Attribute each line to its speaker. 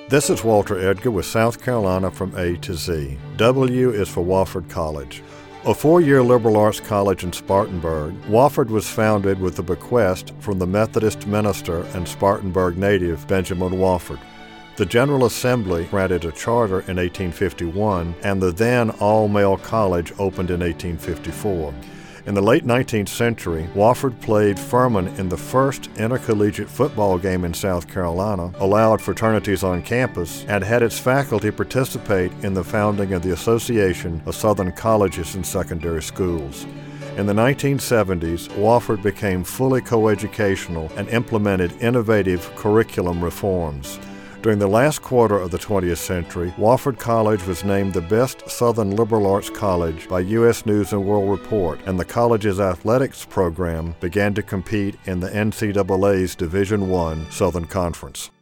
Speaker 1: This is Walter Edgar with South Carolina from A to Z. W is for Wofford College. A four-year liberal arts college in Spartanburg, Wofford was founded with a bequest from the Methodist minister and Spartanburg native Benjamin Wofford. The General Assembly granted a charter in 1851, and the then all-male college opened in 1854. In the late 19th century, Wofford played Furman in the first intercollegiate football game in South Carolina, allowed fraternities on campus, and had its faculty participate in the founding of the Association of Southern Colleges and Secondary Schools. In the 1970s, Wofford became fully coeducational and implemented innovative curriculum reforms. During the last quarter of the 20th century, Wofford College was named the best Southern liberal arts college by U.S. News & World Report, and the college's athletics program began to compete in the NCAA's Division I Southern Conference.